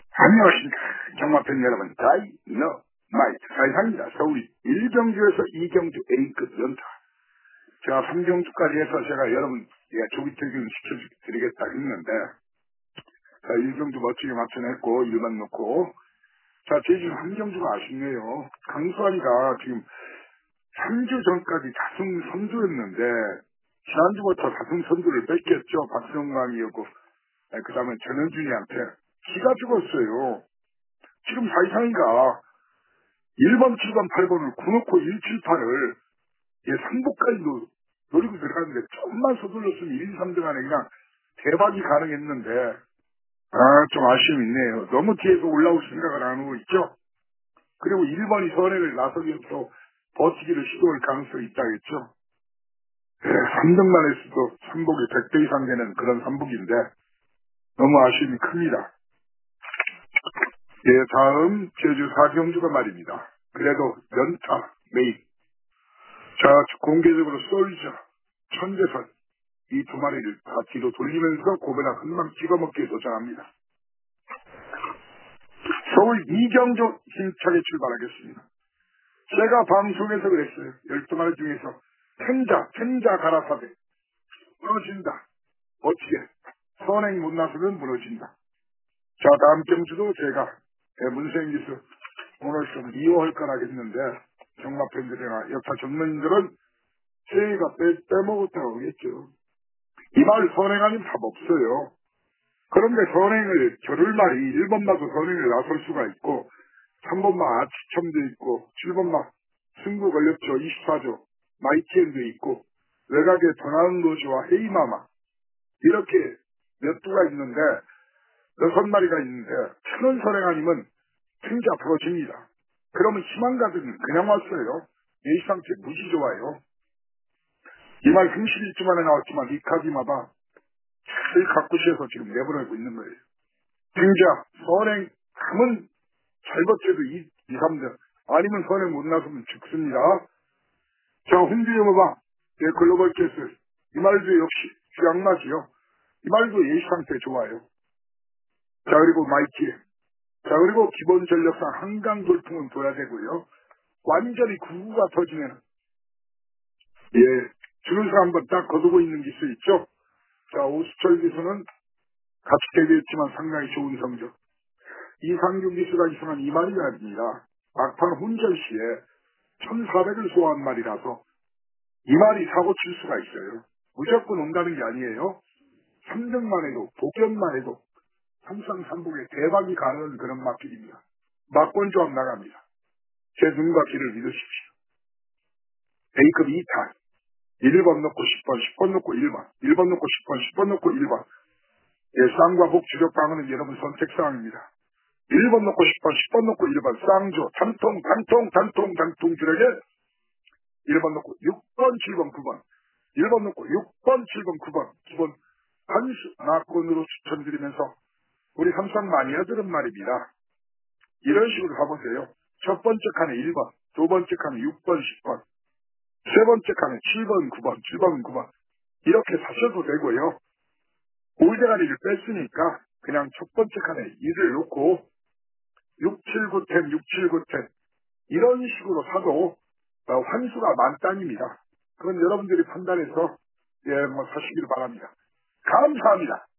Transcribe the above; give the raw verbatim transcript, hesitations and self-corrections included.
안녕하십니까. 경마팬 여러분, 다이너마이트 사이상입니다. 서울 일 경주에서 이 경주 A급 연타. 제가 삼 경주까지 해서 제가 여러분, 예, 조기 퇴근 시켜드리겠다 했는데, 자, 일 경주 멋지게 맞춰냈고, 일반 놓고, 자, 제 지금 삼 경주가 아쉽네요. 강수환이가 지금 삼 주 전까지 다승 선두였는데, 지난주부터 다승 선두를 뺏겼죠. 박성광이었고, 그 다음에 전현준이한테 기가 죽었어요. 지금 사이상이가 일 번, 칠 번, 팔 번을 구놓고 일, 칠, 팔을 예, 상복까지도 노리고 들어갔는데 좀만 서둘렀으면 일, 삼 등 안에 그냥 대박이 가능했는데 아, 좀 아쉬움이 있네요. 너무 뒤에서 올라올 생각을 안 하고 있죠. 그리고 일 번이 선행을 나서기부터 버티기를 시도할 가능성이 있다겠죠. 예, 삼 등만 했어도 삼복이 백 배 이상 되는 그런 삼복인데 너무 아쉬움이 큽니다. 예, 다음 제주 사 경주가 말입니다. 그래도 연타, 메인. 자, 공개적으로 솔저, 천재선, 이 두 마리를 다 뒤로 돌리면서 고배나 금방 찍어먹기에 도전합니다. 서울 이경주 힘차게 출발하겠습니다. 제가 방송에서 그랬어요. 열두 마리 중에서 텐자, 텐자 가라사대. 무너진다. 어떻게? 선행 못 나서면 무너진다. 자, 다음 경주도 제가 문생기수 오늘 좀 미워할 거라겠는데 경마팬들이나 여타 전문인들은 제가 빼, 빼먹었다고 하겠죠. 이 말 선행 아니면 답 없어요. 그런데 선행을 겨를말이 일 번마도 선행을 나설 수가 있고 삼 번마 아치첨도 있고 칠 번마 승부 걸렸죠. 이십사 조 마이티엔도 있고 외곽에 도나운 로즈와 헤이마마 이렇게 몇 두가 있는데 여섯 마리가 있는데 천원 선행 아니면 승자 부러집니다. 그러면 희망가들은 그냥 왔어요. 예시 상태 무지 좋아요. 이 말 삼십일 주 만에 나왔지만 리카디마다 잘 갖고 쉬어서 지금 내보내고 있는 거예요. 등자, 선행, 하면 잘 버텨도 이, 이, 삼 등. 아니면 선행 못 나서면 죽습니다. 자, 홍준영어봐. 예, 글로벌 캐스. 이 말도 역시 주양나지요. 이 말도 예시 상태 좋아요. 자, 그리고 마이키. 자, 그리고 기본 전력상 한강 돌풍은 둬야 되고요. 완전히 구구가 터지면, 예, 줄을 한번 딱 거두고 있는 기수 있죠? 자, 오수철 기수는 같이 데뷔했지만 상당히 좋은 성적. 이상규 기수가 이상한 이 마리가 아닙니다. 막판 혼전 시에 천사백을 소화한 말이라서 이 말이 사고 칠 수가 있어요. 무조건 온다는 게 아니에요. 삼 등만 해도 복견만 해도 삼상 삼복에 대박이 가는 그런 막길입니다. 막권 조합 나갑니다. 제 눈과 귀를 믿으십시오. A급 이 탄 일 번 넣고 십 번, 십 번 넣고 일 번, 일 번 넣고 십 번, 십 번 넣고 일 번. 예, 쌍과 복 주력방어는 여러분 선택사항입니다. 일 번 넣고 십 번, 십 번 넣고 일 번, 쌍조, 단통, 단통, 단통, 단통 줄에게 일 번 넣고 육 번, 칠 번, 구 번. 일 번 넣고 육 번, 칠 번, 구 번. 기본 한수 낙권으로 추천드리면서 우리 삼성 마니아들은 말입니다. 이런 식으로 가보세요. 첫 번째 칸에 일 번, 두 번째 칸에 육 번, 십 번, 세 번째 칸에 칠 번, 구 번, 칠 번, 구 번. 이렇게 사셔도 되고요. 골대가리를 뺐으니까 그냥 첫 번째 칸에 일을 놓고 육, 칠, 구 텐, 육, 칠, 구 텐 이런 식으로 사도 어, 환수가 만땅입니다. 그건 여러분들이 판단해서 예, 뭐 사시기를 바랍니다. 감사합니다.